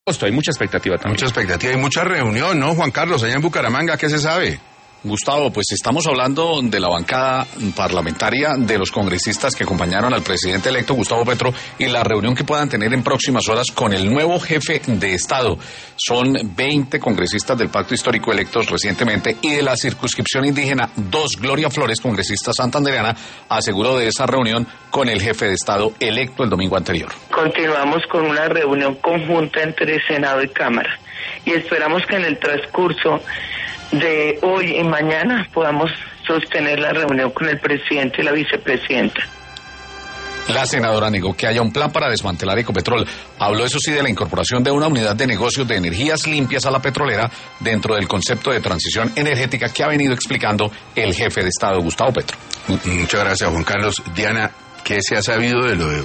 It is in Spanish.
Hay mucha expectativa también. Mucha expectativa y mucha reunión, ¿no, Juan Carlos? Allá en Bucaramanga, ¿qué se sabe? Gustavo, pues estamos hablando de la bancada parlamentaria, de los congresistas que acompañaron al presidente electo Gustavo Petro y la reunión que puedan tener en próximas horas con el nuevo jefe de Estado. Son 20 congresistas del Pacto Histórico electos recientemente y de la circunscripción indígena 2, Gloria Flores, congresista santandereana, aseguró de esa reunión con el jefe de Estado electo el domingo anterior. Continuamos con una reunión conjunta entre Senado y Cámara y esperamos que en el transcurso de hoy y mañana podamos sostener la reunión con el presidente y la vicepresidenta. La senadora negó que haya un plan para desmantelar Ecopetrol. Habló, eso sí, de la incorporación de una unidad de negocios de energías limpias a la petrolera dentro del concepto de transición energética que ha venido explicando el jefe de Estado, Gustavo Petro. Muchas gracias, Juan Carlos. Diana, ¿qué se ha sabido de lo de